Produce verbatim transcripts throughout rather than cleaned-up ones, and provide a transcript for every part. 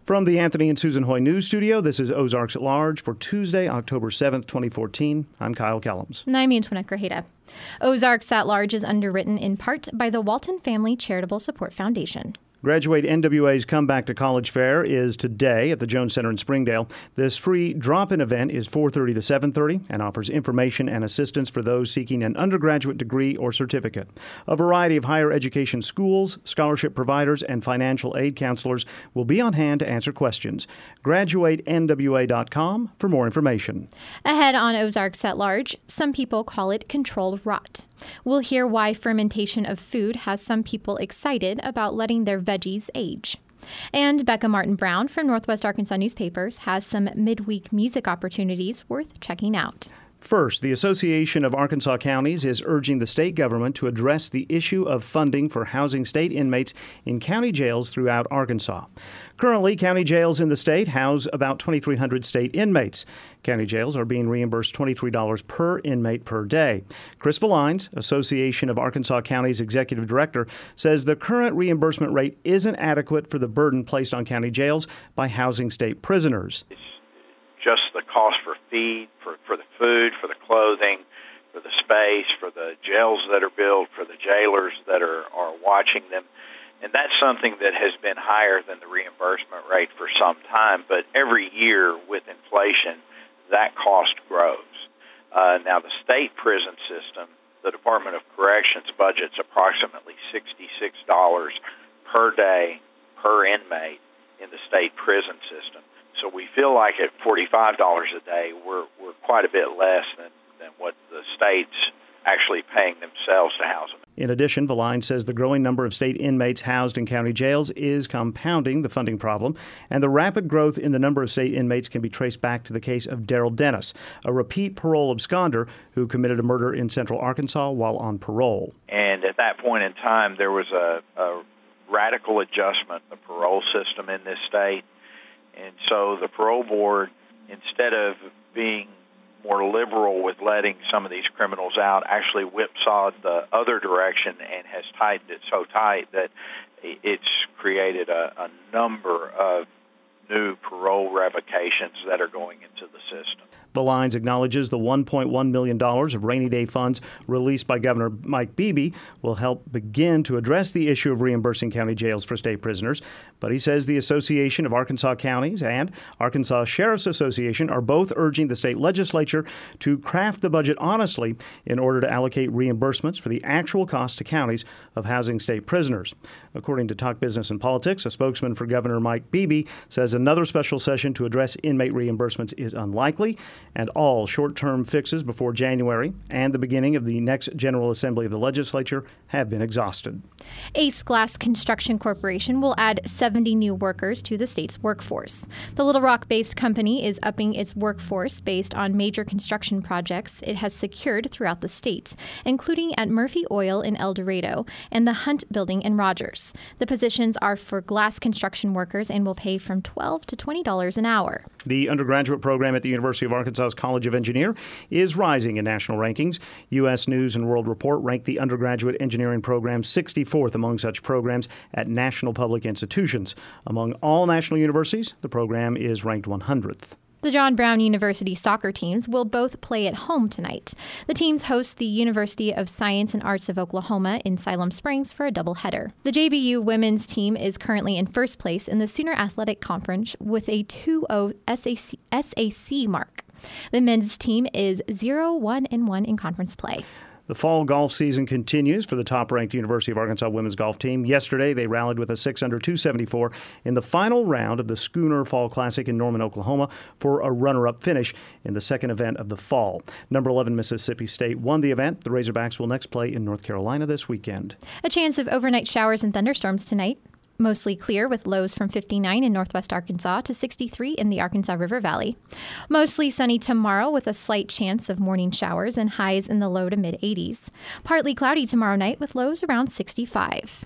From the Anthony and Susan Hoy News Studio, this is Ozarks at Large for Tuesday, October seventh, twenty fourteen. I'm Kyle Kellums. And I'm Antoinette Grajeda. Ozarks at Large is underwritten in part by the Walton Family Charitable Support Foundation. Graduate N W A's Comeback to College Fair is today at the Jones Center in Springdale. This free drop-in event is four thirty to seven thirty and offers information and assistance for those seeking an undergraduate degree or certificate. A variety of higher education schools, scholarship providers, and financial aid counselors will be on hand to answer questions. graduate N W A dot com for more information. Ahead on Ozarks at Large, some people call it controlled rot. We'll hear why fermentation of food has some people excited about letting their veggies age. And Becca Martin Brown from Northwest Arkansas Newspapers has some midweek music opportunities worth checking out. First, the Association of Arkansas Counties is urging the state government to address the issue of funding for housing state inmates in county jails throughout Arkansas. Currently, county jails in the state house about twenty-three hundred state inmates. County jails are being reimbursed twenty-three dollars per inmate per day. Chris Valines, Association of Arkansas Counties Executive Director, says the current reimbursement rate isn't adequate for the burden placed on county jails by housing state prisoners. Just the cost for feed, for, for the food, for the clothing, for the space, for the jails that are built, for the jailers that are, are watching them. And that's something that has been higher than the reimbursement rate for some time. But every year with inflation, that cost grows. Uh, now, the state prison system, the Department of Corrections budgets approximately sixty-six dollars per day per inmate in the state prison system. So we feel like at forty-five dollars a day, we're we're quite a bit less than, than what the state's actually paying themselves to house them. In addition, Valines says the growing number of state inmates housed in county jails is compounding the funding problem, and the rapid growth in the number of state inmates can be traced back to the case of Daryl Dennis, a repeat parole absconder who committed a murder in central Arkansas while on parole. And at that point in time, there was a, a radical adjustment of the parole system in this state. And so the parole board, instead of being more liberal with letting some of these criminals out, actually whipsawed the other direction and has tightened it so tight that it's created a, a number of new parole revocations that are going into the system. Valines acknowledges the one point one million dollars of rainy day funds released by Governor Mike Beebe will help begin to address the issue of reimbursing county jails for state prisoners. But he says the Association of Arkansas Counties and Arkansas Sheriff's Association are both urging the state legislature to craft the budget honestly in order to allocate reimbursements for the actual cost to counties of housing state prisoners. According to Talk Business and Politics, a spokesman for Governor Mike Beebe says another special session to address inmate reimbursements is unlikely, and all short-term fixes before January and the beginning of the next General Assembly of the legislature have been exhausted. Ace Glass Construction Corporation will add seventy new workers to the state's workforce. The Little Rock-based company is upping its workforce based on major construction projects it has secured throughout the state, including at Murphy Oil in El Dorado and the Hunt Building in Rogers. The positions are for glass construction workers and will pay from twelve to twenty dollars an hour. The undergraduate program at the University of Arkansas's College of Engineer is rising in national rankings. U S News and World Report ranked the undergraduate engineering program sixty-fourth among such programs at national public institutions. Among all national universities, the program is ranked one hundredth. The John Brown University soccer teams will both play at home tonight. The teams host the University of Science and Arts of Oklahoma in Siloam Springs for a doubleheader. The J B U women's team is currently in first place in the Sooner Athletic Conference with a two oh S A C mark. The men's team is zero one and one in conference play. The fall golf season continues for the top-ranked University of Arkansas women's golf team. Yesterday, they rallied with a six under two seventy-four in the final round of the Schooner Fall Classic in Norman, Oklahoma, for a runner-up finish in the second event of the fall. Number eleven Mississippi State won the event. The Razorbacks will next play in North Carolina this weekend. A chance of overnight showers and thunderstorms tonight. Mostly clear with lows from fifty-nine in northwest Arkansas to sixty-three in the Arkansas River Valley. Mostly sunny tomorrow with a slight chance of morning showers and highs in the low to mid eighties. Partly cloudy tomorrow night with lows around sixty-five.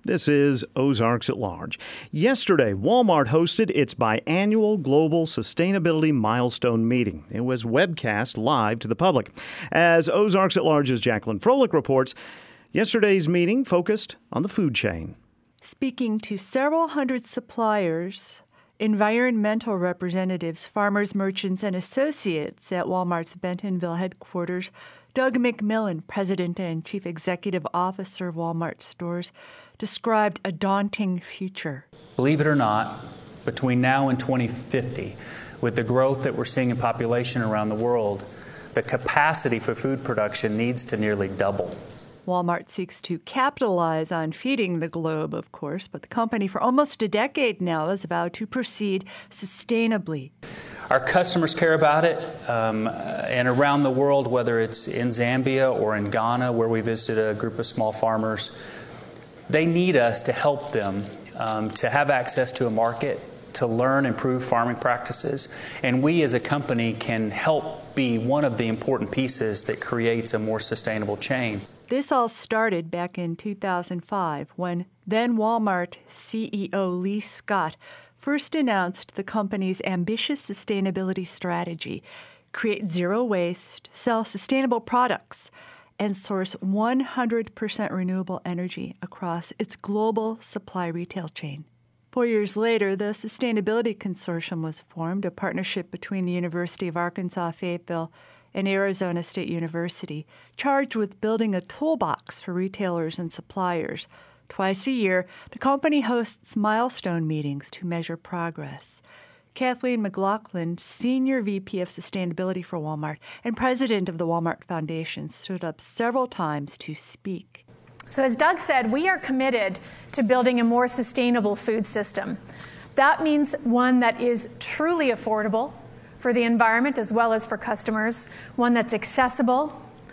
This is Ozarks at Large. Yesterday, Walmart hosted its biannual Global Sustainability Milestone Meeting. It was webcast live to the public. As Ozarks at Large's Jacqueline Froelich reports, yesterday's meeting focused on the food chain. Speaking to several hundred suppliers, environmental representatives, farmers, merchants, and associates at Walmart's Bentonville headquarters, Doug McMillon, President and Chief Executive Officer of Walmart Stores, described a daunting future. Believe it or not, between now and twenty fifty, with the growth that we're seeing in population around the world, the capacity for food production needs to nearly double. Walmart seeks to capitalize on feeding the globe, of course, but the company for almost a decade now has vowed to proceed sustainably. Our customers care about it, um, and around the world, whether it's in Zambia or in Ghana, where we visited a group of small farmers, they need us to help them um, to have access to a market, to learn improved farming practices, and we as a company can help be one of the important pieces that creates a more sustainable chain. This all started back in two thousand five when then Walmart C E O Lee Scott first announced the company's ambitious sustainability strategy: create zero waste, sell sustainable products, and source one hundred percent renewable energy across its global supply retail chain. Four years later, the Sustainability Consortium was formed, a partnership between the University of Arkansas Fayetteville and Arizona State University, charged with building a toolbox for retailers and suppliers. Twice a year, the company hosts milestone meetings to measure progress. Kathleen McLaughlin, Senior V P of Sustainability for Walmart and President of the Walmart Foundation, stood up several times to speak. So as Doug said, we are committed to building a more sustainable food system. That means one that is truly affordable for the environment as well as for customers, one that's accessible,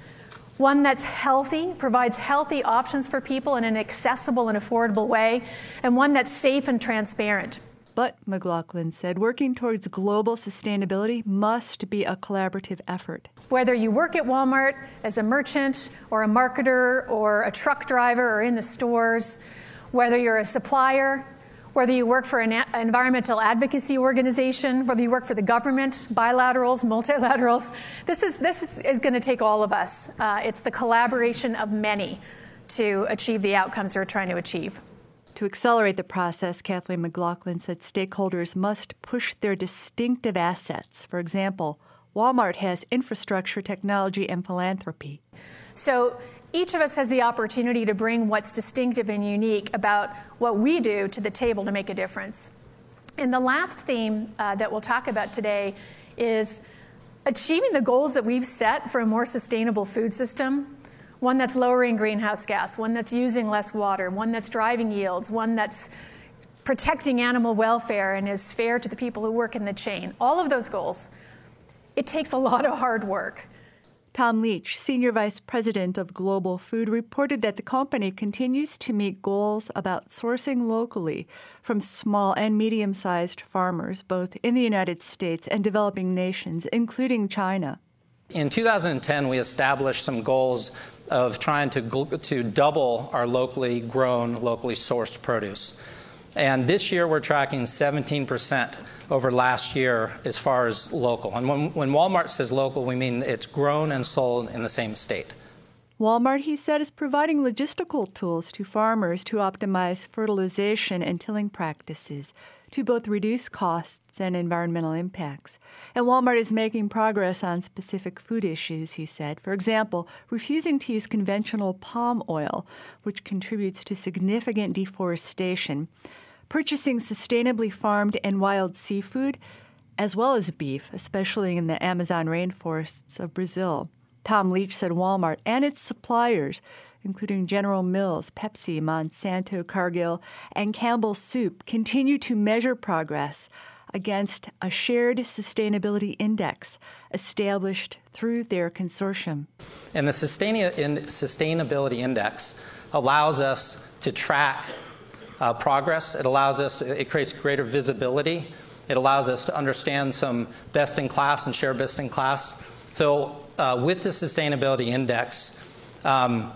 one that's healthy, provides healthy options for people in an accessible and affordable way, and one that's safe and transparent. But, McLaughlin said, working towards global sustainability must be a collaborative effort. Whether you work at Walmart as a merchant or a marketer or a truck driver or in the stores, whether you're a supplier, whether you work for an environmental advocacy organization, whether you work for the government, bilaterals, multilaterals, this is, this is, is going to take all of us. Uh, it's the collaboration of many to achieve the outcomes we're trying to achieve. To accelerate the process, Kathleen McLaughlin said stakeholders must push their distinctive assets. For example, Walmart has infrastructure, technology, and philanthropy. So each of us has the opportunity to bring what's distinctive and unique about what we do to the table to make a difference. And the last theme uh, that we'll talk about today is achieving the goals that we've set for a more sustainable food system, one that's lowering greenhouse gas, one that's using less water, one that's driving yields, one that's protecting animal welfare and is fair to the people who work in the chain. All of those goals, it takes a lot of hard work. Tom Leach, Senior Vice President of Global Food, reported that the company continues to meet goals about sourcing locally from small and medium-sized farmers, both in the United States and developing nations, including China. In two thousand ten, we established some goals of trying to, to double our locally grown, locally sourced produce. And this year, we're tracking seventeen percent over last year as far as local. And when, when Walmart says local, we mean it's grown and sold in the same state. Walmart, he said, is providing logistical tools to farmers to optimize fertilization and tilling practices to both reduce costs and environmental impacts. And Walmart is making progress on specific food issues, he said. For example, refusing to use conventional palm oil, which contributes to significant deforestation, purchasing sustainably farmed and wild seafood, as well as beef, especially in the Amazon rainforests of Brazil. Tom Leach said Walmart and its suppliers, including General Mills, Pepsi, Monsanto, Cargill, and Campbell Soup, continue to measure progress against a shared sustainability index established through their consortium. And the sustainability index allows us to track uh, progress. It allows us to, it creates greater visibility. It allows us to understand some best in class and share best in class. So uh, with the sustainability index, um,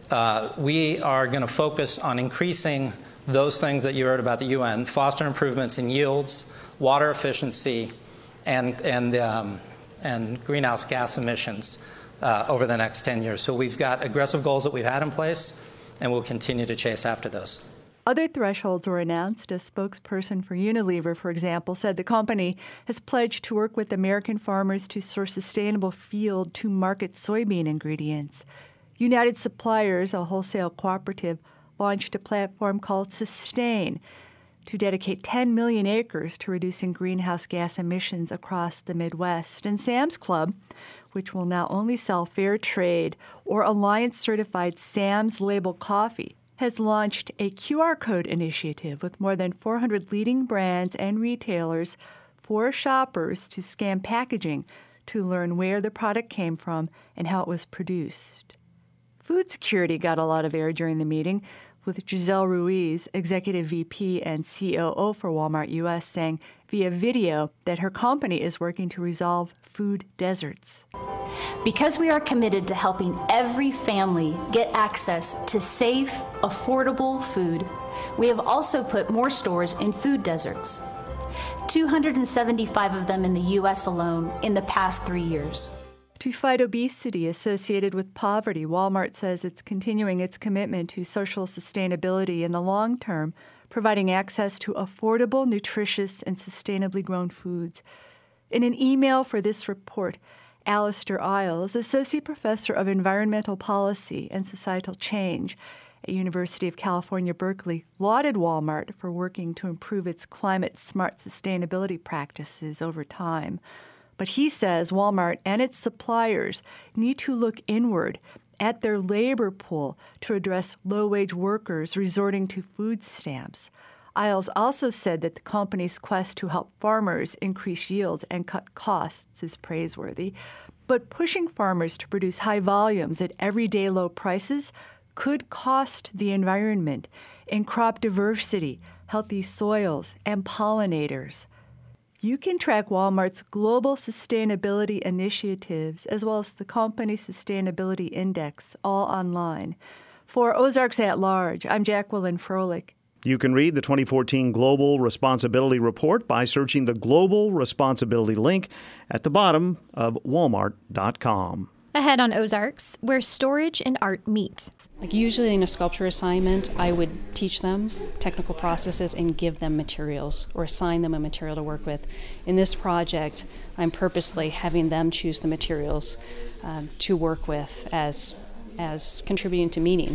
uh, we are going to focus on increasing those things that you heard about the U N, foster improvements in yields, water efficiency, and, and, um, and greenhouse gas emissions uh, over the next ten years. So we've got aggressive goals that we've had in place, and we'll continue to chase after those. Other thresholds were announced. A spokesperson for Unilever, for example, said the company has pledged to work with American farmers to source sustainable field to market soybean ingredients. United Suppliers, a wholesale cooperative, launched a platform called Sustain to dedicate ten million acres to reducing greenhouse gas emissions across the Midwest. And Sam's Club, which will now only sell fair trade or Alliance-certified Sam's Label coffee, has launched a Q R code initiative with more than four hundred leading brands and retailers for shoppers to scan packaging to learn where the product came from and how it was produced. Food security got a lot of air during the meeting, with Giselle Ruiz, Executive V P and C O O for Walmart U S, saying via video that her company is working to resolve food deserts. Because we are committed to helping every family get access to safe, affordable food, we have also put more stores in food deserts, two hundred seventy-five of them in the U S alone in the past three years. To fight obesity associated with poverty, Walmart says it's continuing its commitment to social sustainability in the long term, providing access to affordable, nutritious, and sustainably grown foods. In an email for this report, Alistair Isles, Associate Professor of Environmental Policy and Societal Change at University of California, Berkeley, lauded Walmart for working to improve its climate-smart sustainability practices over time. But he says Walmart and its suppliers need to look inward at their labor pool to address low-wage workers resorting to food stamps. Isles also said that the company's quest to help farmers increase yields and cut costs is praiseworthy, but pushing farmers to produce high volumes at everyday low prices could cost the environment in crop diversity, healthy soils, and pollinators. You can track Walmart's global sustainability initiatives as well as the company sustainability index all online. For Ozarks at Large, I'm Jacqueline Froelich. You can read the twenty fourteen Global Responsibility Report by searching the Global Responsibility link at the bottom of walmart dot com. Ahead on Ozarks, where storage and art meet. Like usually in a sculpture assignment, I would teach them technical processes and give them materials or assign them a material to work with. In this project, I'm purposely having them choose the materials um, to work with as, as contributing to meaning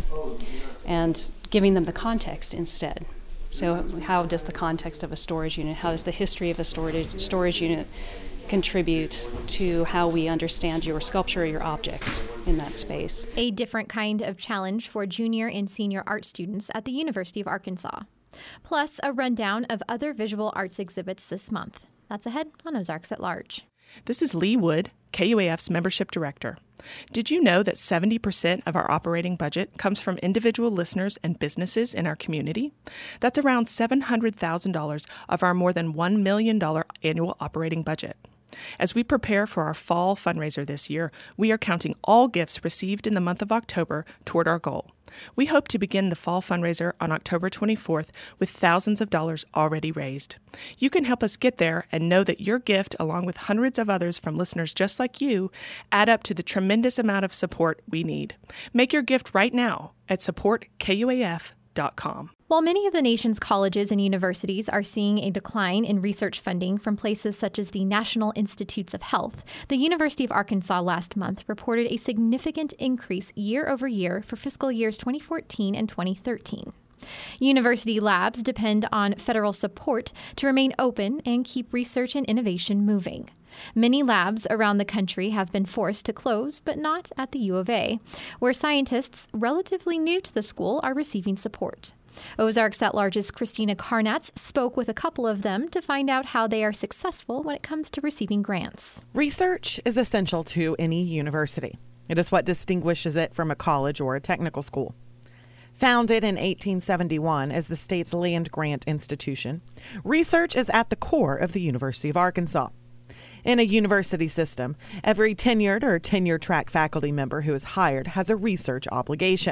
and giving them the context instead. So how does the context of a storage unit, how does the history of a storage, storage unit contribute to how we understand your sculpture or your objects in that space. A different kind of challenge for junior and senior art students at the University of Arkansas. Plus, a rundown of other visual arts exhibits this month. That's ahead on Ozarks at Large. This is Lee Wood, K U A F's membership director. Did you know that seventy percent of our operating budget comes from individual listeners and businesses in our community? That's around seven hundred thousand dollars of our more than one million dollars annual operating budget. As we prepare for our fall fundraiser this year, we are counting all gifts received in the month of October toward our goal. We hope to begin the fall fundraiser on October twenty-fourth with thousands of dollars already raised. You can help us get there and know that your gift, along with hundreds of others from listeners just like you, add up to the tremendous amount of support we need. Make your gift right now at support K U A F dot com. While many of the nation's colleges and universities are seeing a decline in research funding from places such as the National Institutes of Health, the University of Arkansas last month reported a significant increase year over year for fiscal years twenty fourteen and twenty thirteen. University labs depend on federal support to remain open and keep research and innovation moving. Many labs around the country have been forced to close, but not at the U of A, where scientists relatively new to the school are receiving support. Ozarks at Large's Christina Karnatz spoke with a couple of them to find out how they are successful when it comes to receiving grants. Research is essential to any university. It is what distinguishes it from a college or a technical school. Founded in eighteen seventy-one as the state's land-grant institution, research is at the core of the University of Arkansas. In a university system, every tenured or tenure-track faculty member who is hired has a research obligation.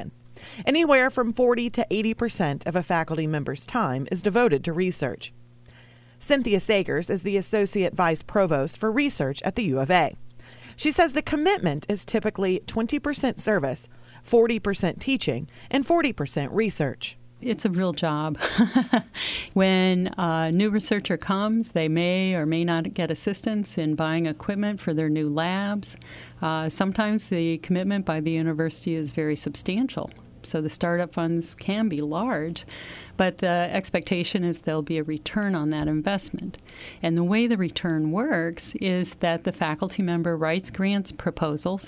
Anywhere from forty to eighty percent of a faculty member's time is devoted to research. Cynthia Sagers is the Associate Vice Provost for Research at the U of A. She says the commitment is typically twenty percent service, forty percent teaching, and forty percent research. It's a real job. When a new researcher comes, they may or may not get assistance in buying equipment for their new labs. Uh, sometimes the commitment by the university is very substantial. So the startup funds can be large, but the expectation is there'll be a return on that investment. And the way the return works is that the faculty member writes grants proposals,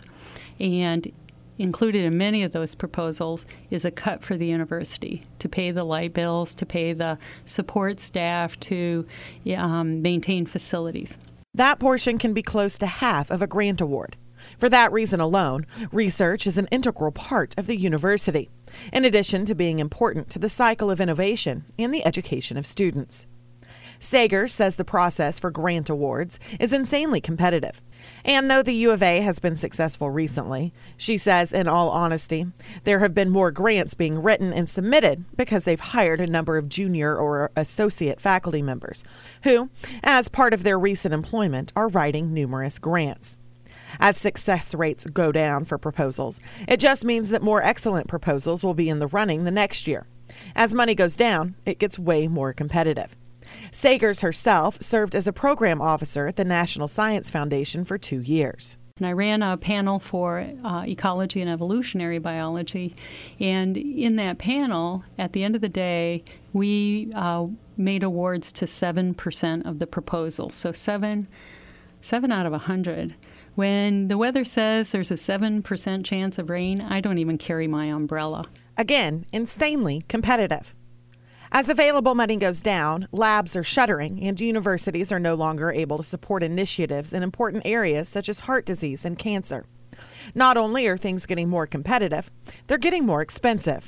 and included in many of those proposals is a cut for the university to pay the light bills, to pay the support staff, to um, maintain facilities. That portion can be close to half of a grant award. For that reason alone, research is an integral part of the university, in addition to being important to the cycle of innovation and the education of students. Sagers says the process for grant awards is insanely competitive. And though the U of A has been successful recently, she says, in all honesty, there have been more grants being written and submitted because they've hired a number of junior or associate faculty members who, as part of their recent employment, are writing numerous grants. As success rates go down for proposals, it just means that more excellent proposals will be in the running the next year. As money goes down, it gets way more competitive. Sagers herself served as a program officer at the National Science Foundation for two years. And I ran a panel for uh, ecology and evolutionary biology, and in that panel, at the end of the day, we uh, made awards to seven percent of the proposal. So seven, seven out of a hundred. When the weather says there's a seven percent chance of rain, I don't even carry my umbrella. Again, insanely competitive. As available money goes down, labs are shuttering and universities are no longer able to support initiatives in important areas such as heart disease and cancer. Not only are things getting more competitive, they're getting more expensive.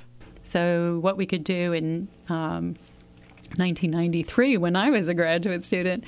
So what we could do in um, nineteen ninety-three, when I was a graduate student,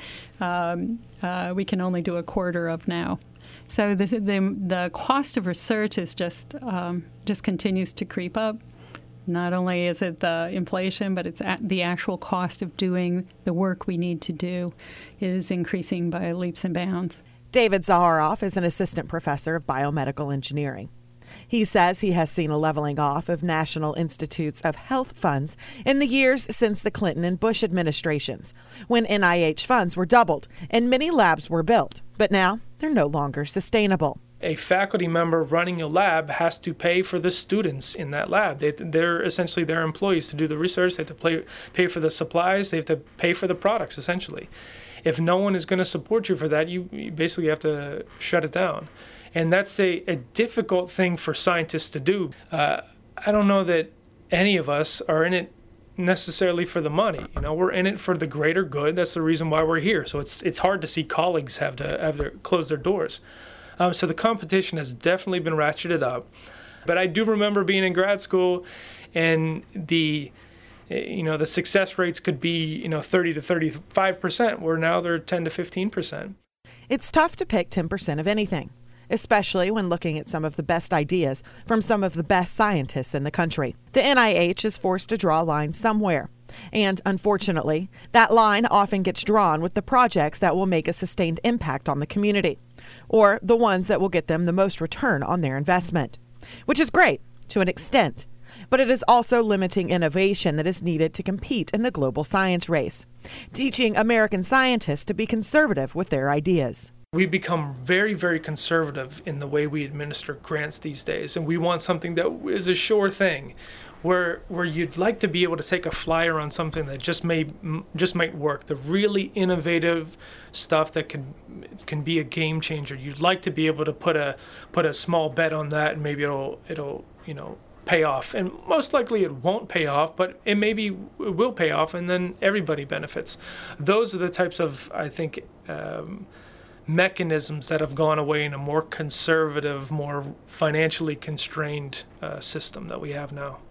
um, uh, we can only do a quarter of now. So the, the, the cost of research is just um, just continues to creep up. Not only is it the inflation, but it's the actual cost of doing the work we need to do is increasing by leaps and bounds. David Zaharoff is an assistant professor of biomedical engineering. He says he has seen a leveling off of National Institutes of Health funds in the years since the Clinton and Bush administrations, when N I H funds were doubled and many labs were built. But now they're no longer sustainable. A faculty member running a lab has to pay for the students in that lab. They, they're essentially their employees to do the research. They have to pay, pay for the supplies. They have to pay for the products, essentially. If no one is going to support you for that, you, you basically have to shut it down. And that's a, a difficult thing for scientists to do. Uh, I don't know that any of us are in it necessarily for the money. You know, we're in it for the greater good. That's the reason why we're here. So it's it's hard to see colleagues have to have to close their doors. Um, so the competition has definitely been ratcheted up. But I do remember being in grad school, and the you know the success rates could be you know thirty to thirty-five percent, where now they're ten to fifteen percent. It's tough to pick ten percent of anything, especially when looking at some of the best ideas from some of the best scientists in the country. The N I H is forced to draw a line somewhere. And unfortunately, that line often gets drawn with the projects that will make a sustained impact on the community, or the ones that will get them the most return on their investment, which is great to an extent. But it is also limiting innovation that is needed to compete in the global science race, teaching American scientists to be conservative with their ideas. We've become very, very conservative in the way we administer grants these days, and we want something that is a sure thing, where where you'd like to be able to take a flyer on something that just may just might work, the really innovative stuff that can can be a game changer. You'd like to be able to put a put a small bet on that, and maybe it'll it'll you know pay off. And most likely it won't pay off, but it maybe it will pay off, and then everybody benefits. Those are the types of, I think, um, mechanisms that have gone away in a more conservative, more financially constrained uh, system that we have now.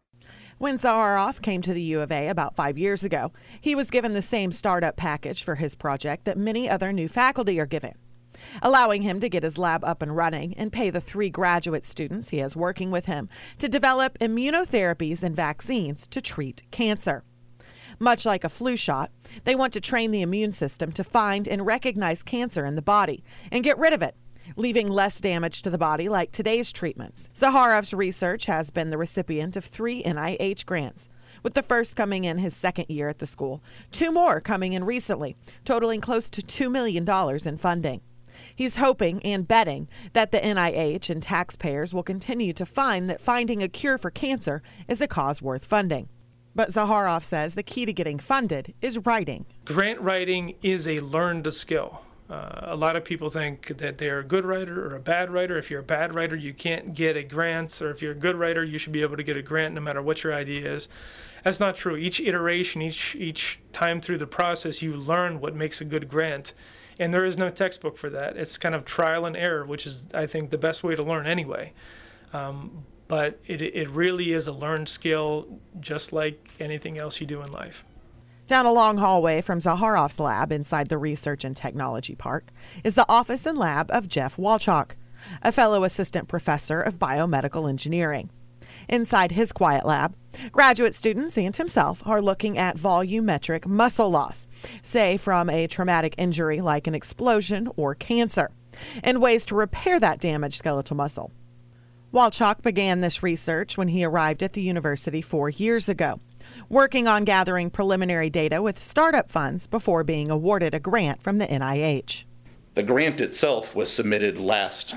When Zaharoff came to the U of A about five years ago, he was given the same startup package for his project that many other new faculty are given. allowing him to get his lab up and running and pay the three graduate students he has working with him to develop immunotherapies and vaccines to treat cancer. Much like a flu shot, they want to train the immune system to find and recognize cancer in the body and get rid of it, leaving less damage to the body like today's treatments. Zaharov's research has been the recipient of three N I H grants, with the first coming in his second year at the school, two more coming in recently, totaling close to two million dollars in funding. He's hoping and betting that the N I H and taxpayers will continue to find that finding a cure for cancer is a cause worth funding. But Zaharov says the key to getting funded is writing. Grant writing is a learned skill. Uh, a lot of people think that they're a good writer or a bad writer. If you're a bad writer, you can't get a grant, or if you're a good writer, you should be able to get a grant no matter what your idea is. That's not true. Each iteration, each each time through the process, you learn what makes a good grant. And there is no textbook for that. It's kind of trial and error, which is, I think, the best way to learn anyway. Um, but it, it really is a learned skill, just like anything else you do in life. Down a long hallway from Zaharov's lab inside the Research and Technology Park is the office and lab of Jeff Walchuk, a fellow assistant professor of biomedical engineering. Inside his quiet lab, graduate students and himself are looking at volumetric muscle loss, say from a traumatic injury like an explosion or cancer, and ways to repair that damaged skeletal muscle. Walchuk began this research when he arrived at the university four years ago, working on gathering preliminary data with startup funds before being awarded a grant from the N I H. The grant itself was submitted last,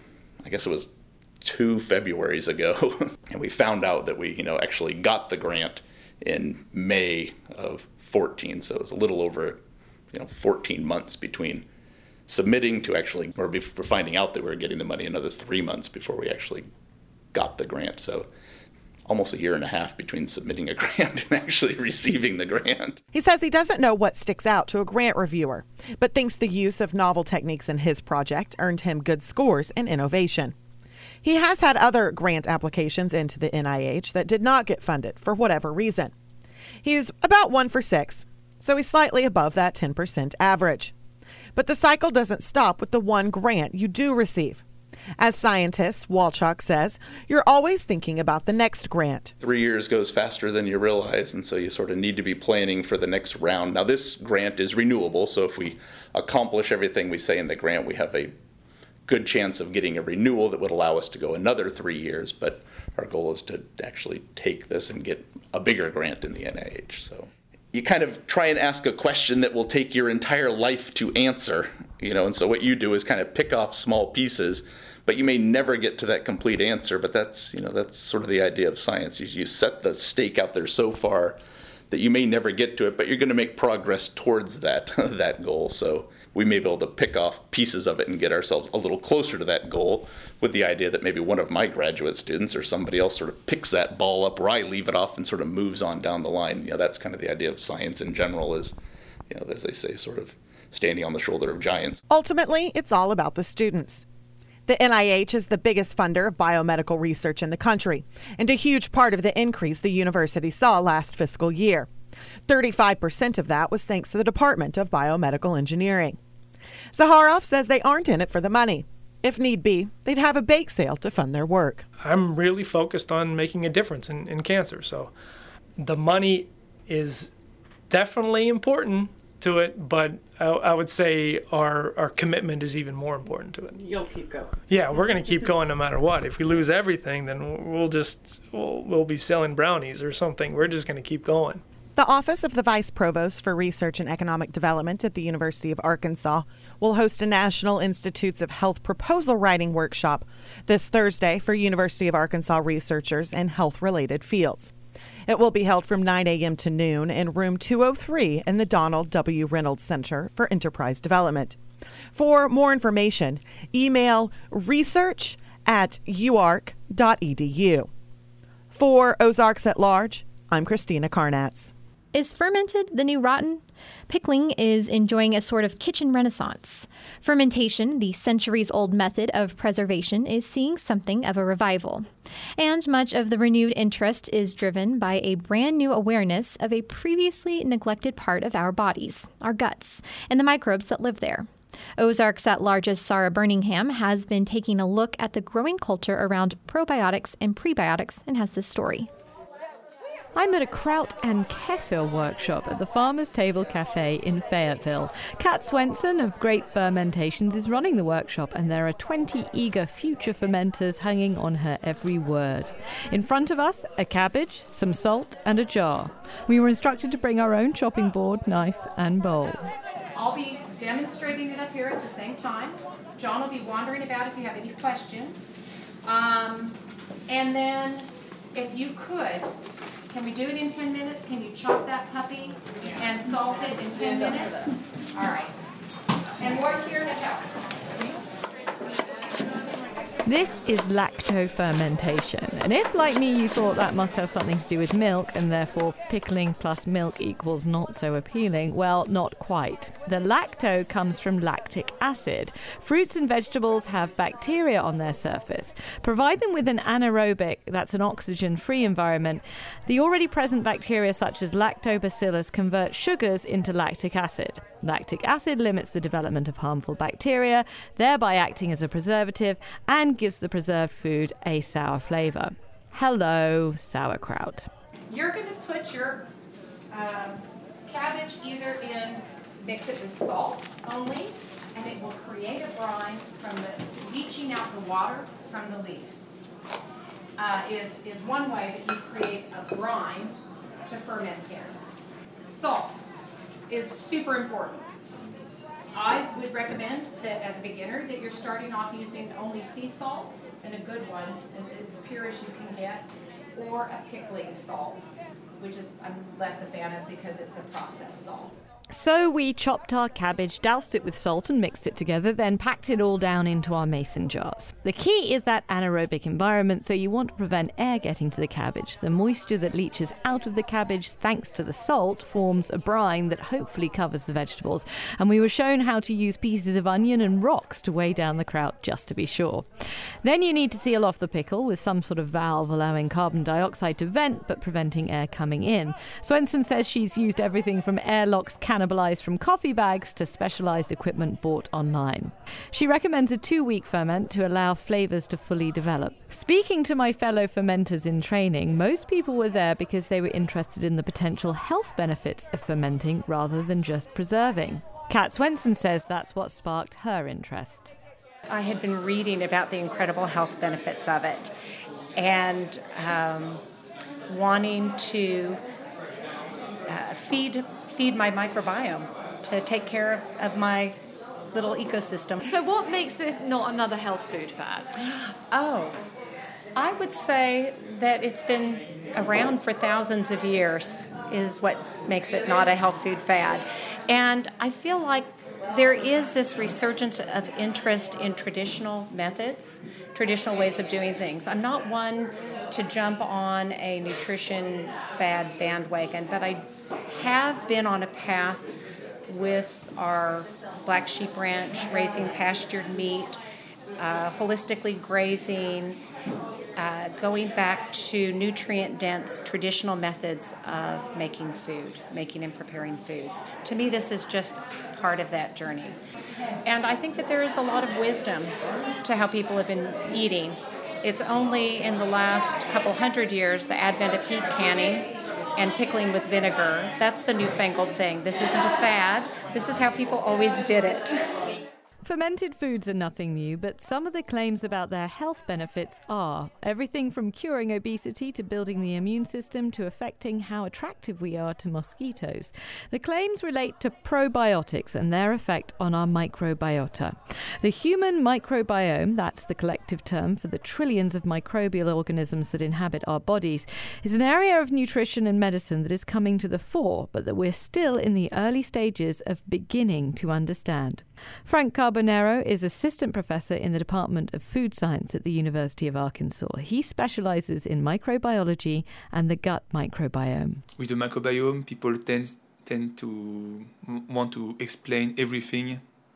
I guess it was two Februaries ago, and we found out that we, you know, actually got the grant in May of fourteen, so it was a little over, you know, fourteen months between submitting to actually, or before finding out that we were getting the money, another three months before we actually got the grant. So almost a year and a half between submitting a grant and actually receiving the grant. He says he doesn't know what sticks out to a grant reviewer, but thinks the use of novel techniques in his project earned him good scores and innovation. He has had other grant applications into the N I H that did not get funded for whatever reason. He's about one for six, so he's slightly above that ten percent average. But the cycle doesn't stop with the one grant you do receive. As scientists, Walchuk says, you're always thinking about the next grant. Three years goes faster than you realize, and so you sort of need to be planning for the next round. Now, this grant is renewable, so if we accomplish everything we say in the grant, we have a good chance of getting a renewal that would allow us to go another three years, but our goal is to actually take this and get a bigger grant in the N I H. So you kind of try and ask a question that will take your entire life to answer, you know, and so what you do is kind of pick off small pieces, but you may never get to that complete answer. But that's, you know, that's sort of the idea of science. You, you set the stake out there so far that you may never get to it, but you're going to make progress towards that that goal. So we may be able to pick off pieces of it and get ourselves a little closer to that goal, with the idea that maybe one of my graduate students or somebody else sort of picks that ball up where I leave it off and sort of moves on down the line. You know, that's kind of the idea of science in general, is, you know, as they say, sort of standing on the shoulder of giants. Ultimately, it's all about the students. The N I H is the biggest funder of biomedical research in the country, and a huge part of the increase the university saw last fiscal year. thirty-five percent of that was thanks to the Department of Biomedical Engineering. Zaharov says they aren't in it for the money. If need be, they'd have a bake sale to fund their work. I'm really focused on making a difference in, in cancer, so the money is definitely important to it, but I, I would say our, our commitment is even more important to it. You'll keep going. Yeah, we're going to keep going no matter what. If we lose everything, then we'll just we'll, we'll be selling brownies or something. We're just going to keep going. The Office of the Vice Provost for Research and Economic Development at the University of Arkansas will host a National Institutes of Health proposal writing workshop this Thursday for University of Arkansas researchers in health-related fields. It will be held from nine a.m. to noon in room two oh three in the Donald W. Reynolds Center for Enterprise Development. For more information, email research at u ark dot e d u. For Ozarks at Large, I'm Christina Karnatz. Is fermented the new rotten? Pickling is enjoying a sort of kitchen renaissance. Fermentation, the centuries-old method of preservation, is seeing something of a revival. And much of the renewed interest is driven by a brand new awareness of a previously neglected part of our bodies, our guts, and the microbes that live there. Ozarks at-largest Sarah Birmingham has been taking a look at the growing culture around probiotics and prebiotics and has this story. I'm at a kraut and kefir workshop at the Farmer's Table Cafe in Fayetteville. Kat Swenson of Great Fermentations is running the workshop, and there are twenty eager future fermenters hanging on her every word. In front of us, a cabbage, some salt and a jar. We were instructed to bring our own chopping board, knife and bowl. I'll be demonstrating it up here at the same time. John will be wandering about if you have any questions. Um, and then, if you could, can we do it in ten minutes? Can you chop that puppy and salt it in ten minutes? All right. And we're here to help. This is lactofermentation, and if, like me, you thought that must have something to do with milk, and therefore pickling plus milk equals not so appealing, well, not quite. The lacto comes from lactic acid. Fruits and vegetables have bacteria on their surface. Provide them with an anaerobic, that's an oxygen-free environment. The already present bacteria such as lactobacillus convert sugars into lactic acid. Lactic acid limits the development of harmful bacteria, thereby acting as a preservative, and gives the preserved food a sour flavour. Hello, sauerkraut. You're going to put your um, cabbage either in, mix it with salt only, and it will create a brine from the leaching out the water from the leaves. Uh, is, is one way that you create a brine to ferment in. Salt is super important. I would recommend that as a beginner that you're starting off using only sea salt, and a good one, as pure as you can get, or a pickling salt, which is I'm less a fan of because it's a processed salt. So we chopped our cabbage, doused it with salt and mixed it together, then packed it all down into our mason jars. The key is that anaerobic environment, so you want to prevent air getting to the cabbage. The moisture that leaches out of the cabbage thanks to the salt forms a brine that hopefully covers the vegetables. And we were shown how to use pieces of onion and rocks to weigh down the kraut just to be sure. Then you need to seal off the pickle with some sort of valve allowing carbon dioxide to vent but preventing air coming in. Swenson says she's used everything from airlocks, cannibalized from coffee bags to specialized equipment bought online. She recommends a two-week ferment to allow flavors to fully develop. Speaking to my fellow fermenters in training, most people were there because they were interested in the potential health benefits of fermenting rather than just preserving. Kat Swenson says that's what sparked her interest. I had been reading about the incredible health benefits of it and um, wanting to uh, feed feed my microbiome, to take care of, of my little ecosystem. So what makes this not another health food fad? Oh, I would say that it's been around for thousands of years is what makes it not a health food fad. And I feel like there is this resurgence of interest in traditional methods, traditional ways of doing things. I'm not one to jump on a nutrition fad bandwagon, but I have been on a path with our Black Sheep Ranch, raising pastured meat, uh, holistically grazing, uh, going back to nutrient-dense traditional methods of making food, making and preparing foods. To me, this is just part of that journey. And I think that there is a lot of wisdom to how people have been eating. It's only in the last couple hundred years, the advent of heat canning and pickling with vinegar. That's the newfangled thing. This isn't a fad. This is how people always did it. Fermented foods are nothing new, but some of the claims about their health benefits are. Everything from curing obesity to building the immune system to affecting how attractive we are to mosquitoes. The claims relate to probiotics and their effect on our microbiota. The human microbiome, that's the collective term for the trillions of microbial organisms that inhabit our bodies, is an area of nutrition and medicine that is coming to the fore, but that we're still in the early stages of beginning to understand. Frank Carbonero is assistant professor in the Department of Food Science at the University of Arkansas. He specializes in microbiology and the gut microbiome. With the microbiome, people tend, tend to want to explain everything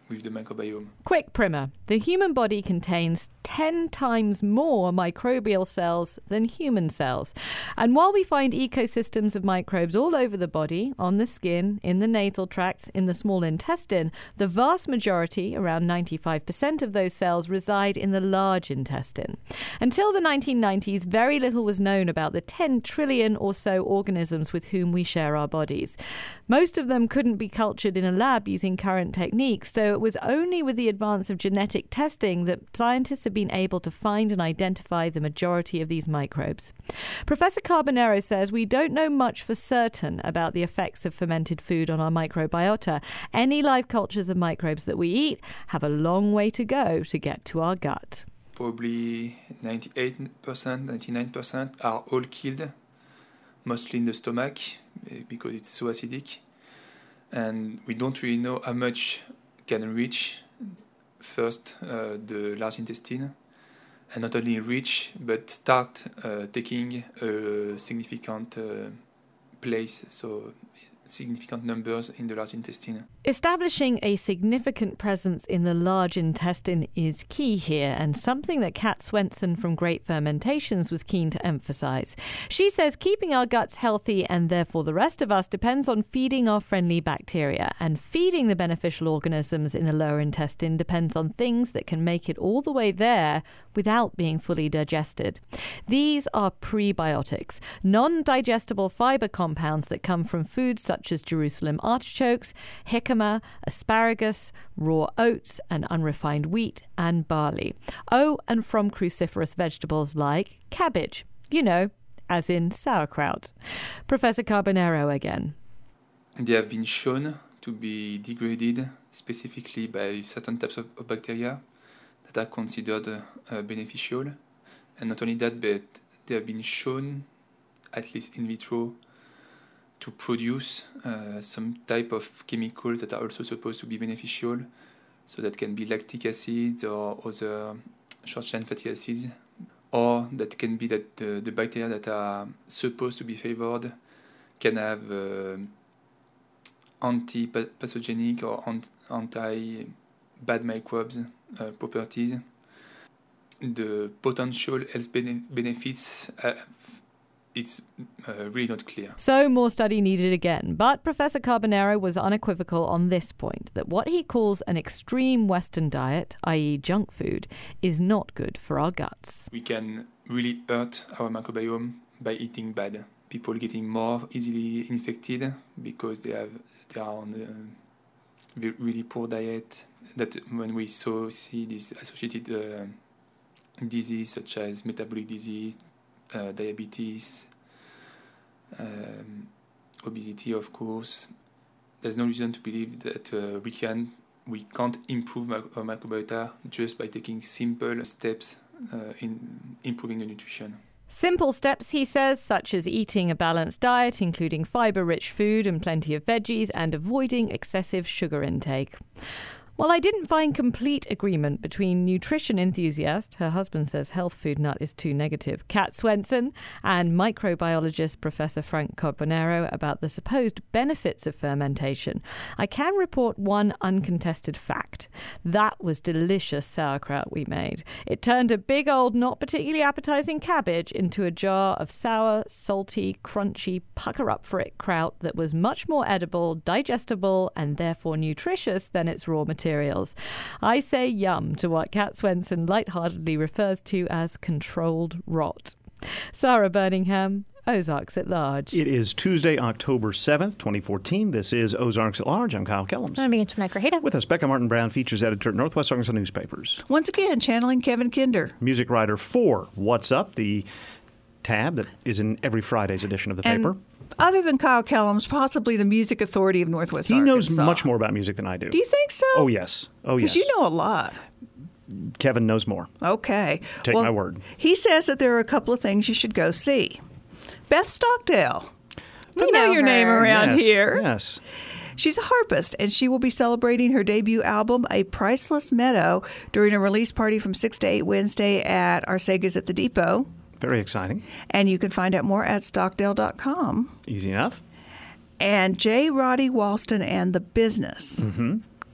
with the microbiome. Quick primer. The human body contains ten times more microbial cells than human cells. And while we find ecosystems of microbes all over the body, on the skin, in the nasal tracts, in the small intestine, the vast majority, around ninety-five percent of those cells, reside in the large intestine. Until the nineteen nineties, very little was known about the ten trillion or so organisms with whom we share our bodies. Most of them couldn't be cultured in a lab using current techniques, so it was only with the advance of genetic testing that scientists have been able to find and identify the majority of these microbes. Professor Carbonero says we don't know much for certain about the effects of fermented food on our microbiota. Any live cultures of microbes that we eat have a long way to go to get to our gut. Probably ninety-eight percent, ninety-nine percent are all killed, mostly in the stomach, because it's so acidic. And we don't really know how much can reach first uh, the large intestine, and not only reach, but start uh, taking a significant uh, place, so significant numbers in the large intestine. Establishing a significant presence in the large intestine is key here, and something that Kat Swenson from Great Fermentations was keen to emphasize. She says keeping our guts healthy, and therefore the rest of us, depends on feeding our friendly bacteria, and feeding the beneficial organisms in the lower intestine depends on things that can make it all the way there without being fully digested. These are prebiotics, non-digestible fiber compounds that come from foods such as Jerusalem artichokes, jicama, asparagus, raw oats and unrefined wheat and barley. Oh, and from cruciferous vegetables like cabbage, you know, as in sauerkraut. Professor Carbonero again. They have been shown to be degraded specifically by certain types of, of bacteria that are considered uh, beneficial. And not only that, but they have been shown, at least in vitro, to produce uh, some type of chemicals that are also supposed to be beneficial. So that can be lactic acid or other short-chain fatty acids, or that can be that the, the bacteria that are supposed to be favored can have uh, anti-pathogenic or anti-bad microbes uh, properties. The potential health bene- benefits uh, it's uh, really not clear. So more study needed again. But Professor Carbonero was unequivocal on this point, that what he calls an extreme Western diet, that is junk food, is not good for our guts. We can really hurt our microbiome by eating bad. People getting more easily infected because they have they are on a really poor diet. That when we so see this associated uh, disease such as metabolic disease, Uh, diabetes, um, obesity, of course. There's no reason to believe that uh, we can we can't improve our microbiota just by taking simple steps uh, in improving the nutrition. Simple steps, he says, such as eating a balanced diet, including fibre-rich food and plenty of veggies, and avoiding excessive sugar intake. While I didn't find complete agreement between nutrition enthusiast, her husband says health food nut is too negative, Kat Swenson, and microbiologist Professor Frank Carbonero about the supposed benefits of fermentation, I can report one uncontested fact. That was delicious sauerkraut we made. It turned a big old, not particularly appetizing cabbage into a jar of sour, salty, crunchy, pucker-up-for-it kraut that was much more edible, digestible, and therefore nutritious than its raw material. Materials. I say yum to what Kat Swenson lightheartedly refers to as controlled rot. Sarah Birmingham, Ozarks at Large. It is Tuesday, October seventh, twenty fourteen. This is Ozarks at Large. I'm Kyle Kellums. I'm Antoinette Grajeda. With us, Becca Martin-Brown, features editor at Northwest Arkansas Newspapers. Once again, channeling Kevin Kinder. Music writer for What's Up, the tab that is in every Friday's edition of the and paper. Other than Kyle Kellums, possibly the music authority of Northwest he Arkansas. He knows much more about music than I do. Do you think so? Oh, yes. Oh, yes. Because you know a lot. Kevin knows more. Okay. Take well, my word. He says that there are a couple of things you should go see. Beth Stockdale. We Familiar know her. name around yes, here. Yes. She's a harpist, and she will be celebrating her debut album, A Priceless Meadow, during a release party from six to eight Wednesday at Arcegas at the Depot. Very exciting. And you can find out more at stockdale dot com. Easy enough. And J. Roddy Walston and the Business. Mm-hmm.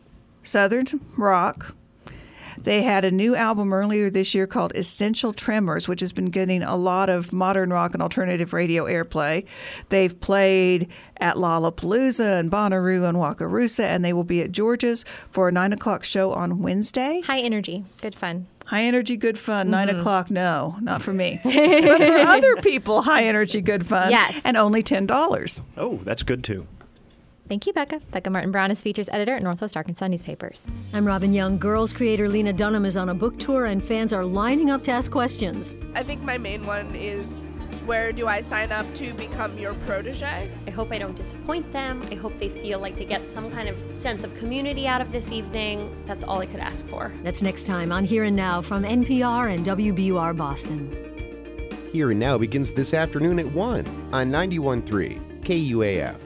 Southern rock. They had a new album earlier this year called Essential Tremors, which has been getting a lot of modern rock and alternative radio airplay. They've played at Lollapalooza and Bonnaroo and Wakarusa, and they will be at George's for a nine o'clock show on Wednesday. High energy, good fun. High energy, good fun. Mm-hmm. Nine o'clock, no, not for me. But for other people, high energy, good fun. Yes. And only ten dollars. Oh, that's good too. Thank you, Becca. Becca Martin Brown is features editor at Northwest Arkansas Newspapers. I'm Robin Young. Girls creator Lena Dunham is on a book tour, and fans are lining up to ask questions. I think my main one is, where do I sign up to become your protege? I hope I don't disappoint them. I hope they feel like they get some kind of sense of community out of this evening. That's all I could ask for. That's next time on Here and Now from N P R and W B U R Boston. Here and Now begins this afternoon at one on ninety-one point three K U A F.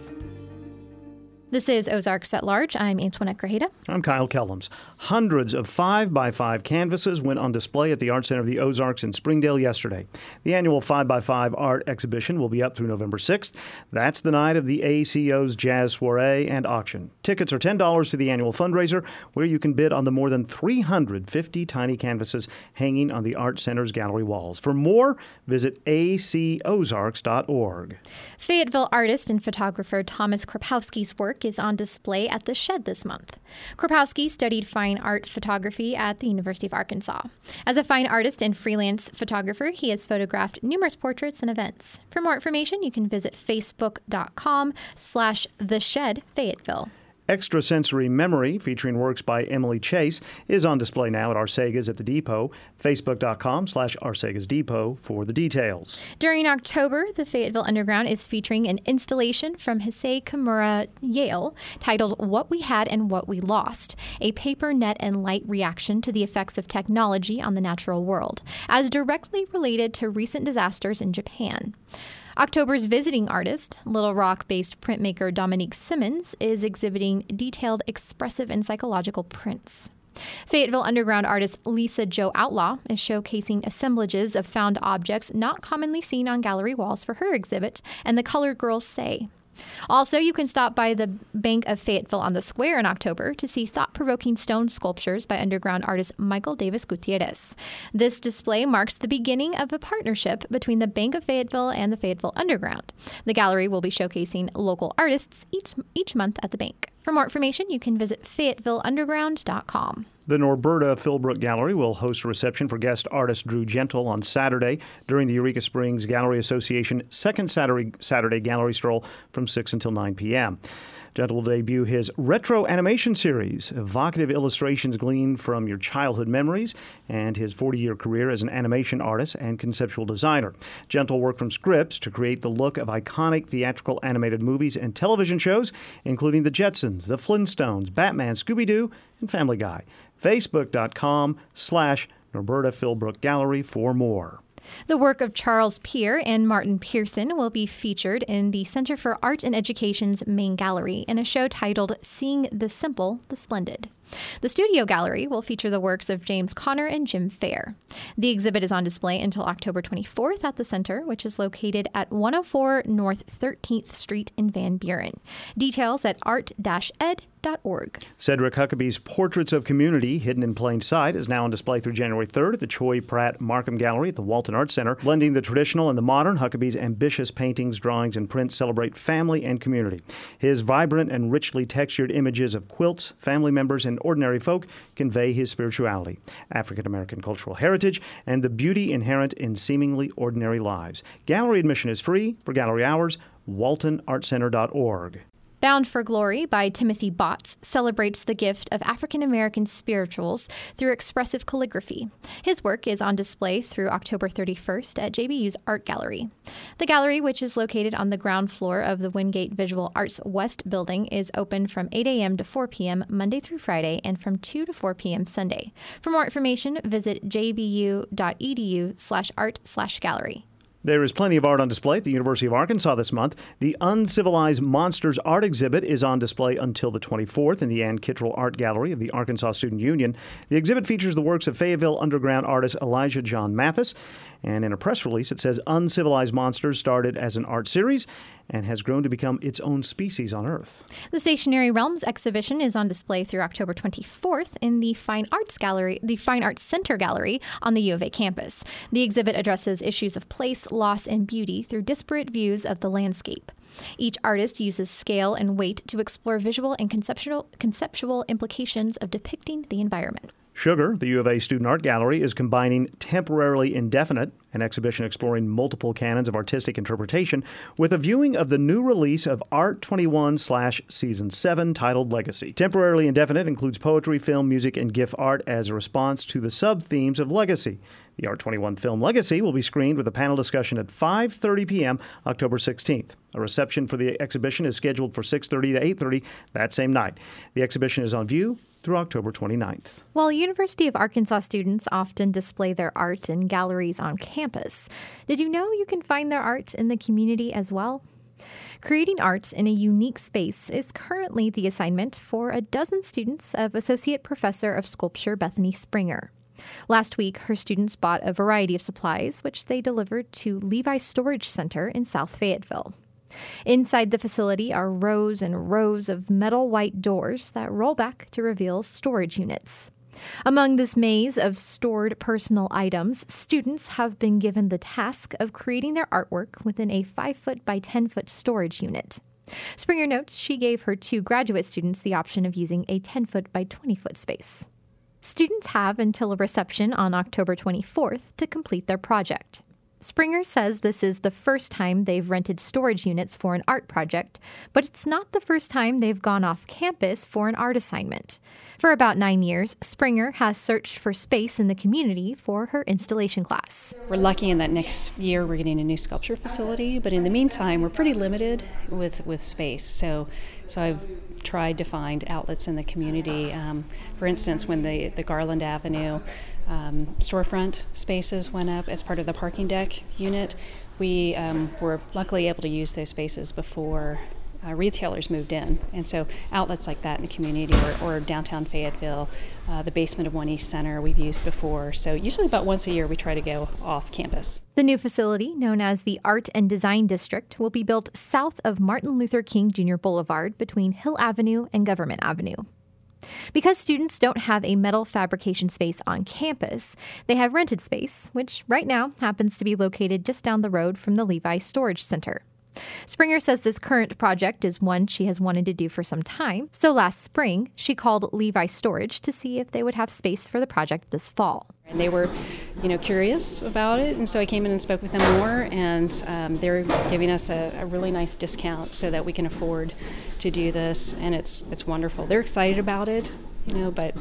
This is Ozarks at Large. I'm Antoinette Grajeda. I'm Kyle Kellums. Hundreds of five by five canvases went on display at the Art Center of the Ozarks in Springdale yesterday. The annual five by five art exhibition will be up through November sixth. That's the night of the A C O's Jazz Soiree and auction. Tickets are ten dollars to the annual fundraiser, where you can bid on the more than three hundred fifty tiny canvases hanging on the Art Center's gallery walls. For more, visit a c ozarks dot org. Fayetteville artist and photographer Thomas Kropowski's work is on display at The Shed this month. Kropowski studied fine art photography at the University of Arkansas. As a fine artist and freelance photographer, he has photographed numerous portraits and events. For more information, you can visit facebook.com slash The Shed Fayetteville. Extrasensory Memory, featuring works by Emily Chase, is on display now at Arcegas at the Depot. Facebook.com slash Arcegas Depot for the details. During October, the Fayetteville Underground is featuring an installation from Hisei Kimura Yale titled What We Had and What We Lost, a paper, net, and light reaction to the effects of technology on the natural world, as directly related to recent disasters in Japan. October's visiting artist, Little Rock-based printmaker Dominique Simmons, is exhibiting detailed, expressive, and psychological prints. Fayetteville Underground artist Lisa Jo Outlaw is showcasing assemblages of found objects not commonly seen on gallery walls for her exhibit, And the Colored Girls Say. Also, you can stop by the Bank of Fayetteville on the Square in October to see thought-provoking stone sculptures by underground artist Michael Davis Gutierrez. This display marks the beginning of a partnership between the Bank of Fayetteville and the Fayetteville Underground. The gallery will be showcasing local artists each, each month at the bank. For more information, you can visit fayetteville underground dot com. The Norberta Philbrook Gallery will host a reception for guest artist Drew Gentle on Saturday during the Eureka Springs Gallery Association second Saturday, Saturday Gallery Stroll from six until nine p.m. Gentle will debut his retro animation series, evocative illustrations gleaned from your childhood memories, and his forty-year career as an animation artist and conceptual designer. Gentle worked from scripts to create the look of iconic theatrical animated movies and television shows, including The Jetsons, The Flintstones, Batman, Scooby-Doo, and Family Guy. Facebook.com slash Norberta Philbrook Gallery for more. The work of Charles Peer and Martin Pearson will be featured in the Center for Art and Education's main gallery in a show titled Seeing the Simple, the Splendid. The Studio Gallery will feature the works of James Conner and Jim Fair. The exhibit is on display until October twenty-fourth at the center, which is located at one oh four North thirteenth Street in Van Buren. Details at art dash ed dot org. Cedric Huckabee's Portraits of Community, Hidden in Plain Sight, is now on display through January third at the Choi Pratt Markham Gallery at the Walton Art Center. Blending the traditional and the modern, Huckabee's ambitious paintings, drawings, and prints celebrate family and community. His vibrant and richly textured images of quilts, family members, and ordinary folk convey his spirituality, African-American cultural heritage, and the beauty inherent in seemingly ordinary lives. Gallery admission is free for gallery hours, walton art center dot org. Bound for Glory by Timothy Botts celebrates the gift of African-American spirituals through expressive calligraphy. His work is on display through October thirty-first at J B U's Art Gallery. The gallery, which is located on the ground floor of the Wingate Visual Arts West building, is open from eight a.m. to four p.m. Monday through Friday and from two to four p.m. Sunday. For more information, visit jbu.edu slash art slash gallery. There is plenty of art on display at the University of Arkansas this month. The Uncivilized Monsters art exhibit is on display until the twenty-fourth in the Ann Kittrell Art Gallery of the Arkansas Student Union. The exhibit features the works of Fayetteville Underground artist Elijah John Mathis, And in a press release, it says Uncivilized Monsters started as an art series and has grown to become its own species on Earth. The Stationary Realms exhibition is on display through October twenty-fourth in the Fine Arts Gallery, the Fine Arts Center Gallery on the U of A campus. The exhibit addresses issues of place, loss, and beauty through disparate views of the landscape. Each artist uses scale and weight to explore visual and conceptual conceptual implications of depicting the environment. Sugar, the U of A Student Art Gallery, is combining Temporarily Indefinite, an exhibition exploring multiple canons of artistic interpretation, with a viewing of the new release of Art twenty-one slash Season seven titled Legacy. Temporarily Indefinite includes poetry, film, music, and GIF art as a response to the sub-themes of Legacy. The Art twenty-one film Legacy will be screened with a panel discussion at five thirty p.m. October sixteenth. A reception for the exhibition is scheduled for six thirty to eight thirty that same night. The exhibition is on view through October twenty-ninth. While University of Arkansas students often display their art in galleries on campus, did you know you can find their art in the community as well? Creating art in a unique space is currently the assignment for a dozen students of Associate Professor of Sculpture Bethany Springer. Last week, her students bought a variety of supplies, which they delivered to Levi Storage Center in South Fayetteville. Inside the facility are rows and rows of metal white doors that roll back to reveal storage units. Among this maze of stored personal items, students have been given the task of creating their artwork within a five foot by ten foot storage unit. Springer notes she gave her two graduate students the option of using a ten foot by twenty foot space. Students have until a reception on October twenty-fourth to complete their project. Springer says this is the first time they've rented storage units for an art project, but it's not the first time they've gone off campus for an art assignment. For about nine years, Springer has searched for space in the community for her installation class. We're lucky in that next year we're getting a new sculpture facility, but in the meantime, we're pretty limited with, with space. So, so I've tried to find outlets in the community. Um, for instance, when the, the Garland Avenue um, storefront spaces went up as part of the parking deck unit, we um, were luckily able to use those spaces before uh, retailers moved in. And so outlets like that in the community, or, or downtown Fayetteville, uh, the basement of One East Center we've used before. So usually about once a year we try to go off campus. The new facility, known as the Art and Design District, will be built south of Martin Luther King Junior Boulevard between Hill Avenue and Government Avenue. Because students don't have a metal fabrication space on campus, they have rented space, which right now happens to be located just down the road from the Levi Storage Center. Springer says this current project is one she has wanted to do for some time, so last spring she called Levi Storage to see if they would have space for the project this fall. And they were, you know, curious about it, and so I came in and spoke with them more, and um, they're giving us a, a really nice discount so that we can afford to do this, and it's it's wonderful. They're excited about it, you know, but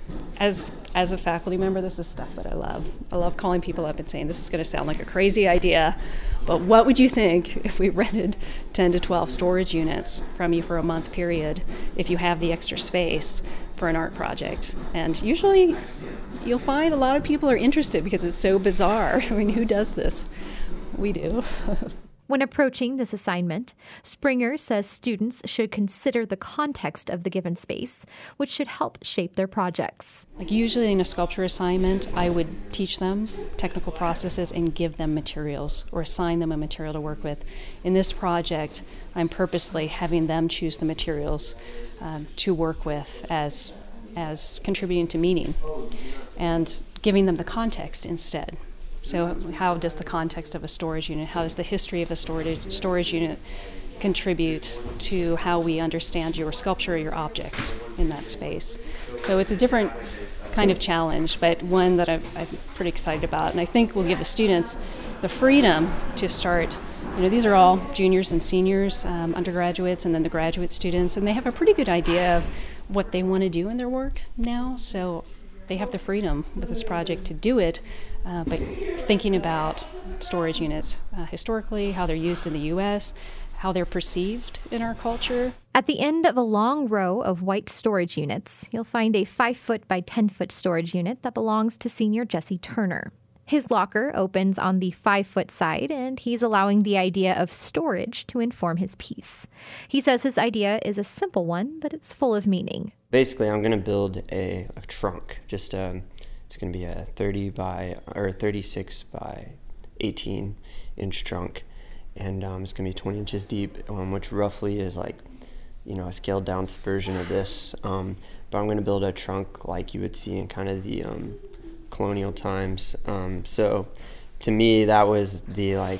as as a faculty member, this is stuff that I love. I love calling people up and saying, this is going to sound like a crazy idea, but what would you think if we rented ten to twelve storage units from you for a month period if you have the extra space for an art project? And usually you'll find a lot of people are interested because it's so bizarre. I mean, who does this? We do. When approaching this assignment, Springer says students should consider the context of the given space, which should help shape their projects. Like usually in a sculpture assignment, I would teach them technical processes and give them materials or assign them a material to work with. In this project, I'm purposely having them choose the materials um, to work with as, as contributing to meaning and giving them the context instead. So how does the context of a storage unit, how does the history of a storage, storage unit contribute to how we understand your sculpture or your objects in that space? So it's a different kind of challenge, but one that I've, I'm pretty excited about. And I think will give the students the freedom to start, you know, these are all juniors and seniors, um, undergraduates, and then the graduate students, and they have a pretty good idea of what they want to do in their work now. So they have the freedom with this project to do it, uh, but thinking about storage units uh, historically, how they're used in the U S, how they're perceived in our culture. At the end of a long row of white storage units, you'll find a five foot by ten foot storage unit that belongs to senior Jesse Turner. His locker opens on the five foot side, and he's allowing the idea of storage to inform his piece. He says his idea is a simple one, but it's full of meaning. Basically, I'm going to build a, a trunk. Just um, it's going to be a thirty by or thirty-six by eighteen inch trunk, and um, it's gonna be twenty inches deep, um, which roughly is like, you know, a scaled down version of this. Um, but I'm gonna build a trunk like you would see in kind of the um, colonial times. Um, so to me, that was the like,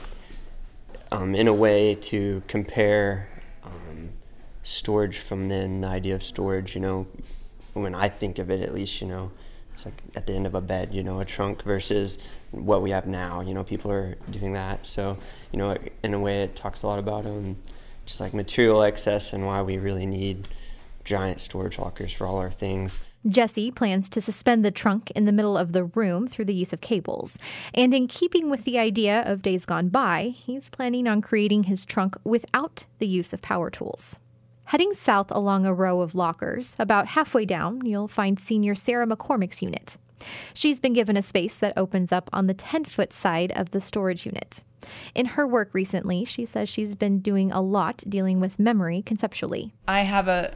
um, in a way to compare um, storage from then, the idea of storage, you know, when I think of it at least, you know, it's like at the end of a bed, you know, a trunk versus what we have now. You know, people are doing that. So, you know, in a way it talks a lot about um, just like material excess and why we really need giant storage lockers for all our things. Jesse plans to suspend the trunk in the middle of the room through the use of cables. And in keeping with the idea of days gone by, he's planning on creating his trunk without the use of power tools. Heading south along a row of lockers, about halfway down, you'll find senior Sarah McCormick's unit. She's been given a space that opens up on the ten-foot side of the storage unit. In her work recently, she says she's been doing a lot dealing with memory conceptually. I have a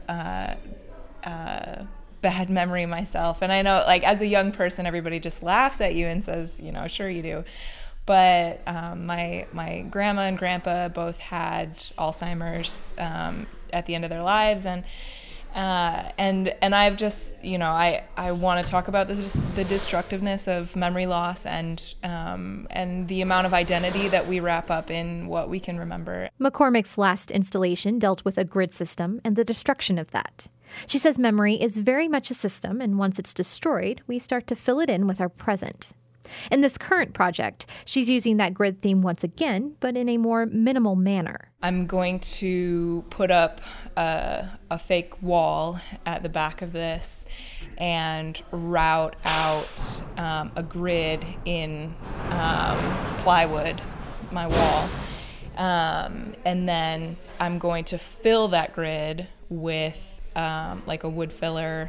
uh, uh, bad memory myself, and I know, like, as a young person, everybody just laughs at you and says, you know, sure you do. But um, my my grandma and grandpa both had Alzheimer's um, at the end of their lives, and uh, and and I've just, you know, I, I want to talk about the the destructiveness of memory loss and um, and the amount of identity that we wrap up in what we can remember. McCormick's last installation dealt with a grid system and the destruction of that. She says memory is very much a system, and once it's destroyed, we start to fill it in with our present. In this current project, she's using that grid theme once again, but in a more minimal manner. I'm going to put up a, a fake wall at the back of this and route out um, a grid in um, plywood, my wall. Um, and then I'm going to fill that grid with um, like a wood filler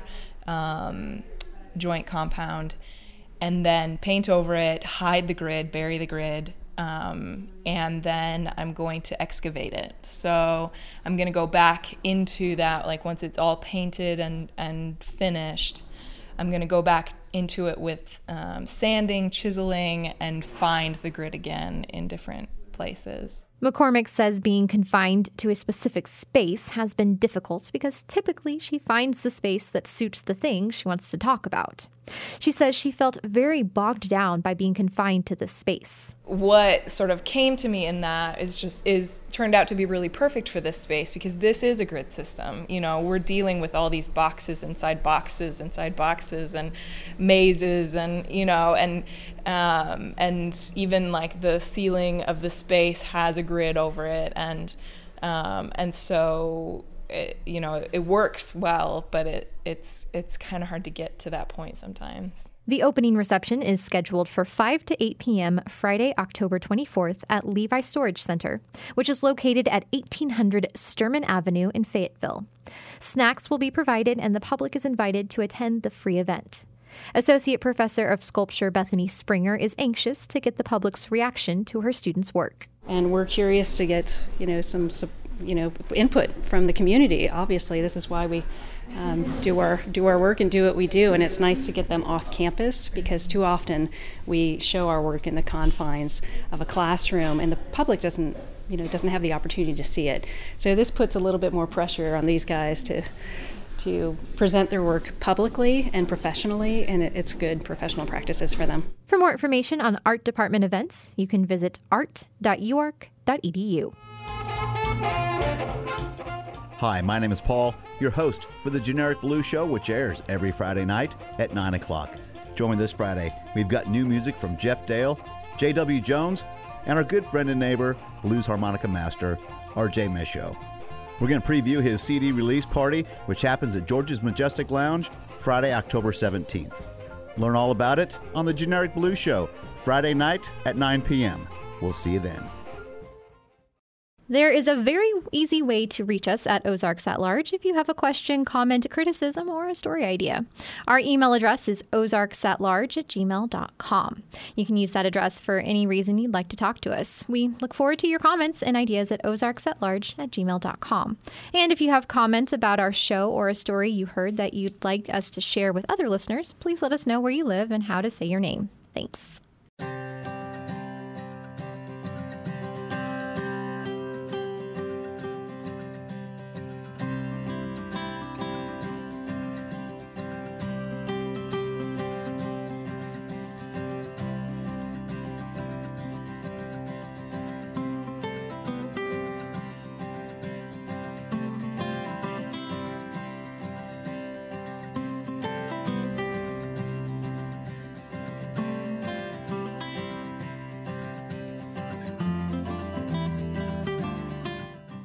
um, joint compound, and then paint over it, hide the grid, bury the grid, um, and then I'm going to excavate it. So I'm gonna go back into that, like once it's all painted and, and finished, I'm gonna go back into it with um, sanding, chiseling, and find the grid again in different places. McCormick says being confined to a specific space has been difficult because typically she finds the space that suits the thing she wants to talk about. She says she felt very bogged down by being confined to this space. What sort of came to me in that is just is turned out to be really perfect for this space, because this is a grid system. You know, we're dealing with all these boxes inside boxes inside boxes and mazes, and you know, and um, and even like the ceiling of the space has a grid over it, and um, and so it, you know, it works well, but it it's it's kind of hard to get to that point sometimes. The opening reception is scheduled for five to eight p.m. Friday, October twenty-fourth at Levi Storage Center, which is located at eighteen hundred Sturman Avenue in Fayetteville. Snacks will be provided, and the public is invited to attend the free event. Associate Professor of Sculpture Bethany Springer is anxious to get the public's reaction to her students' work. And we're curious to get, you know, some, you know, input from the community. Obviously, this is why we um, do our do our work and do what we do. And it's nice to get them off campus, because too often we show our work in the confines of a classroom, and the public doesn't, you know, doesn't have the opportunity to see it. So this puts a little bit more pressure on these guys to. to present their work publicly and professionally, and it, it's good professional practices for them. For more information on art department events, you can visit art dot u ark dot e d u. Hi, my name is Paul, your host for the Generic Blues Show, which airs every Friday night at nine o'clock. Join me this Friday. We've got new music from Jeff Dale, J W Jones, and our good friend and neighbor, blues harmonica master, R J Michaud. We're going to preview his C D release party, which happens at George's Majestic Lounge, Friday, October seventeenth. Learn all about it on the Generic Blues Show, Friday night at nine p.m. We'll see you then. There is a very easy way to reach us at Ozarks at Large if you have a question, comment, criticism, or a story idea. Our email address is ozarksatlarge at gmail dot com. You can use that address for any reason you'd like to talk to us. We look forward to your comments and ideas at ozarksatlarge at gmail dot com. And if you have comments about our show or a story you heard that you'd like us to share with other listeners, please let us know where you live and how to say your name. Thanks.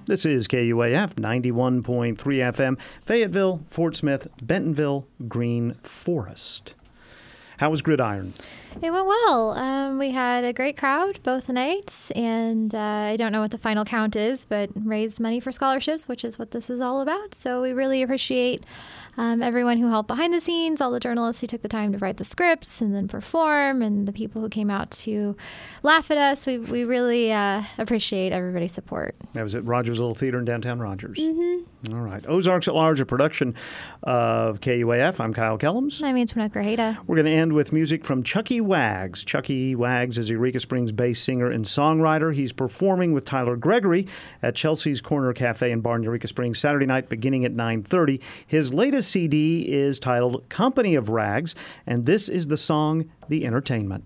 This is K U A F ninety-one point three F M, Fayetteville, Fort Smith, Bentonville, Green Forest. How was Gridiron? It went well. Um, we had a great crowd both nights, and uh, I don't know what the final count is, but raised money for scholarships, which is what this is all about. So we really appreciate um, everyone who helped behind the scenes, all the journalists who took the time to write the scripts and then perform, and the people who came out to laugh at us. We we really uh, appreciate everybody's support. That was at Rogers Little Theater in downtown Rogers. Mm-hmm. All right. Ozarks at Large, a production of K U A F. I'm Kyle Kellums. I'm Antoinette Grajeda. We're going to end with music from Chucky Wags. Chucky Wags is a Eureka Springs-based singer and songwriter. He's performing with Tyler Gregory at Chelsea's Corner Cafe and Bar in Eureka Springs Saturday night beginning at nine thirty. His latest C D is titled Company of Rags, and this is the song The Entertainment.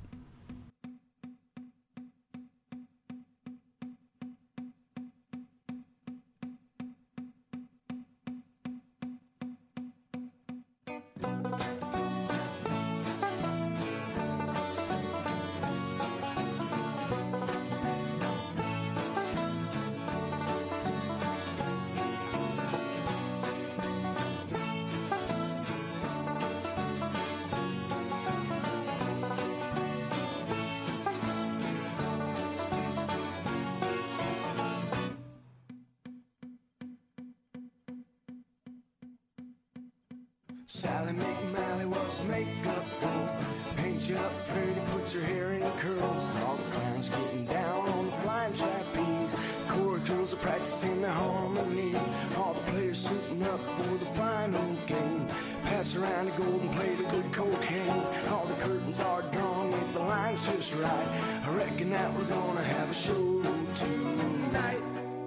Sally McMalley was a makeup girl. Paint you up pretty, put your hair in curls. All the clowns getting down on the flying trapeze. The chorus girls are practicing their harmonies. All the players suiting up for the final game. Pass around the golden plate of good cocaine. All the curtains are drawn if the line's just right. I reckon that we're gonna have a show tonight.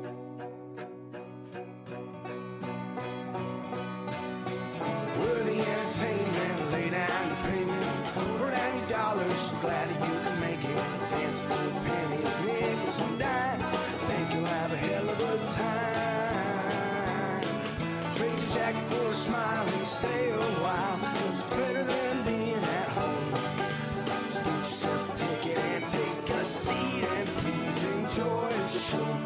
Entertainment, lay down your payment, throw down your dollars, so glad that you can make it. Dance for pennies, nickels and dimes, think you'll have a hell of a time. Trade your jacket for a smile and stay a while, 'cause it's better than being at home. So get yourself a ticket and take a seat and please enjoy the show.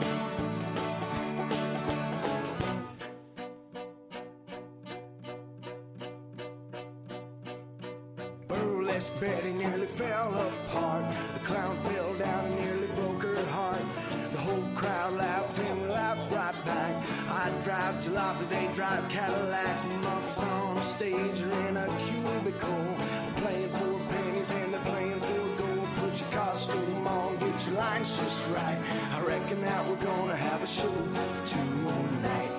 Betty nearly fell apart. The clown fell down and nearly broke her heart. The whole crowd laughed and we laughed right back. I drive jalopy, they drive Cadillacs. Monkeys on a stage or in a cubicle. They're playing for pennies and they're playing for gold. Put your costume on, get your lines just right. I reckon that we're gonna have a show tonight.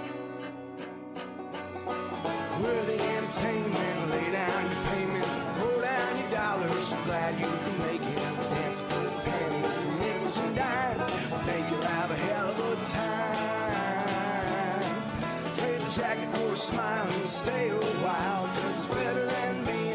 We're the entertainment, lay down your payment, throw down your dollars, so glad you can make it. Dance for pennies and nickels and dimes, I think you'll have a hell of a time. Trade the jacket for a smile and stay a while, 'cause it's better than being